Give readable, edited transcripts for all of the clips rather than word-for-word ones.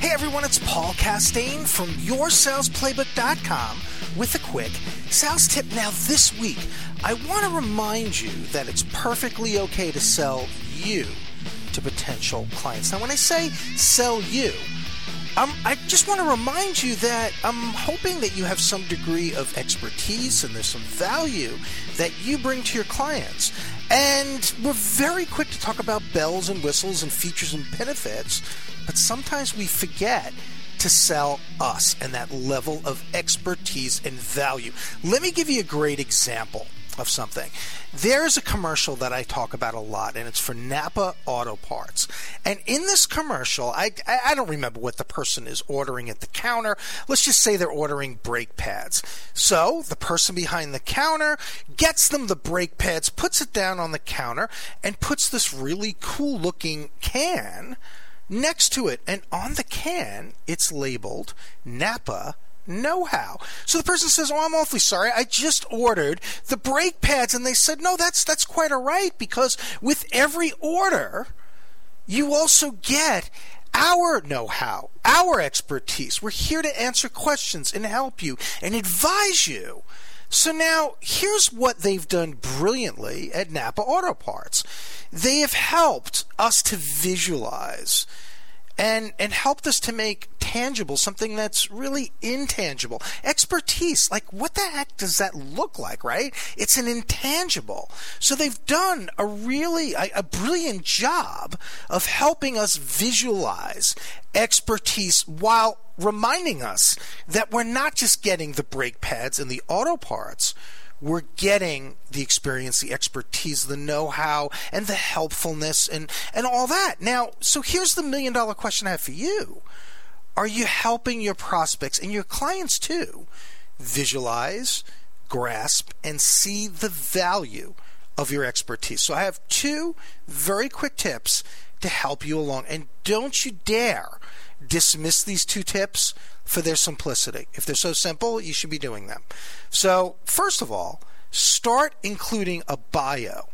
Hey everyone, it's Paul Castaigne from YourSalesPlaybook.com with a quick sales tip. Now this week, I want to remind you that it's perfectly okay to sell you to potential clients. Now when I say sell you, I just want to remind you that I'm hoping that you have some degree of expertise and there's some value that you bring to your clients. And we're very quick to talk about bells and whistles and features and benefits, but sometimes we forget to sell us and that level of expertise and value. Let me give you a great example of something. There's a commercial that I talk about a lot, and it's for Napa Auto Parts. And in this commercial, I don't remember what the person is ordering at the counter. Let's just say they're ordering brake pads. So the person behind the counter gets them the brake pads, puts it down on the counter, and puts this really cool looking can next to it. And on the can, it's labeled Napa Know-How. So the person says, "Oh, I'm awfully sorry. I just ordered the brake pads." And they said, "No, that's quite all right, because with every order, you also get our know-how, our expertise. We're here to answer questions and help you and advise you." So now, here's what they've done brilliantly at Napa Auto Parts. They have helped us to visualize and helped us to make tangible something that's really intangible. Expertise, like what the heck does that look like, right? It's an intangible. So they've done a brilliant job of helping us visualize expertise while reminding us that we're not just getting the brake pads and the auto parts. We're getting the experience, the expertise, the know-how, and the helpfulness, and all that. Now, so here's the $1 million question I have for you. Are you helping your prospects and your clients too visualize, grasp, and see the value of your expertise? So I have 2 very quick tips to help you along. And don't you dare dismiss these 2 tips for their simplicity. If they're so simple, you should be doing them. So, first of all, start including a bio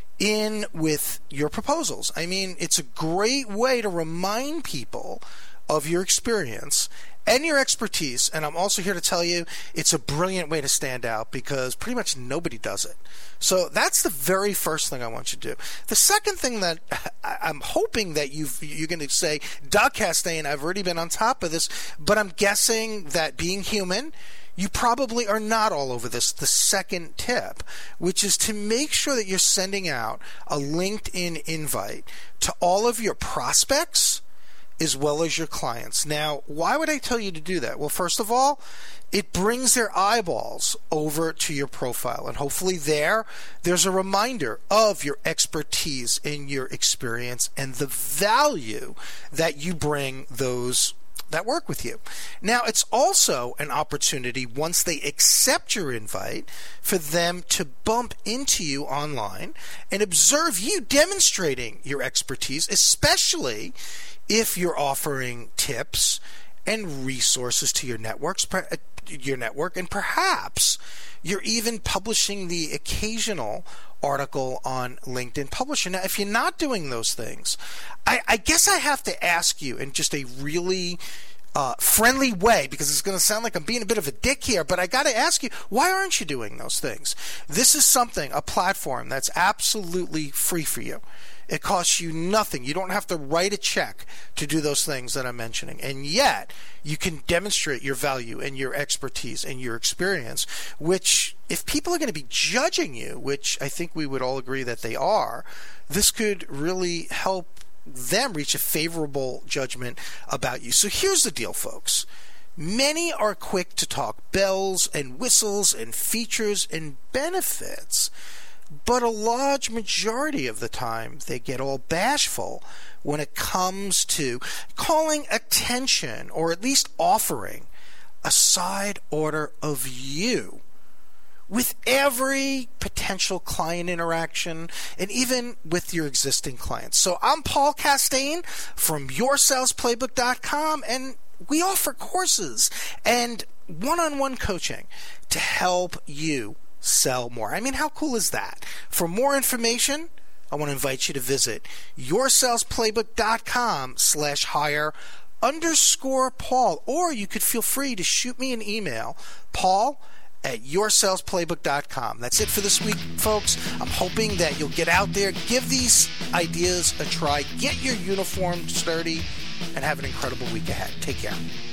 in with your proposals. I mean, it's a great way to remind people of your experience and your expertise. And I'm also here to tell you it's a brilliant way to stand out, because pretty much nobody does it. So that's the very first thing I want you to do. The second thing that I'm hoping that you're going to say, "Doug Castaigne, I've already been on top of this," but I'm guessing that being human, you probably are not all over this. The second tip, which is to make sure that you're sending out a LinkedIn invite to all of your prospects as well as your clients. Now, why would I tell you to do that? Well, first of all, it brings their eyeballs over to your profile, and hopefully there's a reminder of your expertise and your experience and the value that you bring those that work with you. Now, it's also an opportunity, once they accept your invite, for them to bump into you online and observe you demonstrating your expertise, especially if you're offering tips and resources to your network, and perhaps you're even publishing the occasional article on LinkedIn Publisher. Now, if you're not doing those things, I guess I have to ask you in just a really friendly way, because it's going to sound like I'm being a bit of a dick here, but I got to ask you, why aren't you doing those things? This is a platform that's absolutely free for you. It costs you nothing. You don't have to write a check to do those things that I'm mentioning. And yet, you can demonstrate your value and your expertise and your experience, which, if people are going to be judging you, which I think we would all agree that they are, this could really help them reach a favorable judgment about you. So here's the deal, folks. Many are quick to talk bells and whistles and features and benefits, but a large majority of the time they get all bashful when it comes to calling attention, or at least offering a side order of you with every potential client interaction and even with your existing clients. So I'm Paul Castaigne from YourSalesPlaybook.com, and we offer courses and one-on-one coaching to help you sell more. I mean, how cool is that? For more information, I want to invite you to visit YourSalesPlaybook.com/hire _Paul. Or you could feel free to shoot me an email, paul@yoursalesplaybook.com. That's it for this week, folks. I'm hoping that you'll get out there, give these ideas a try, get your uniform sturdy, and have an incredible week ahead. Take care.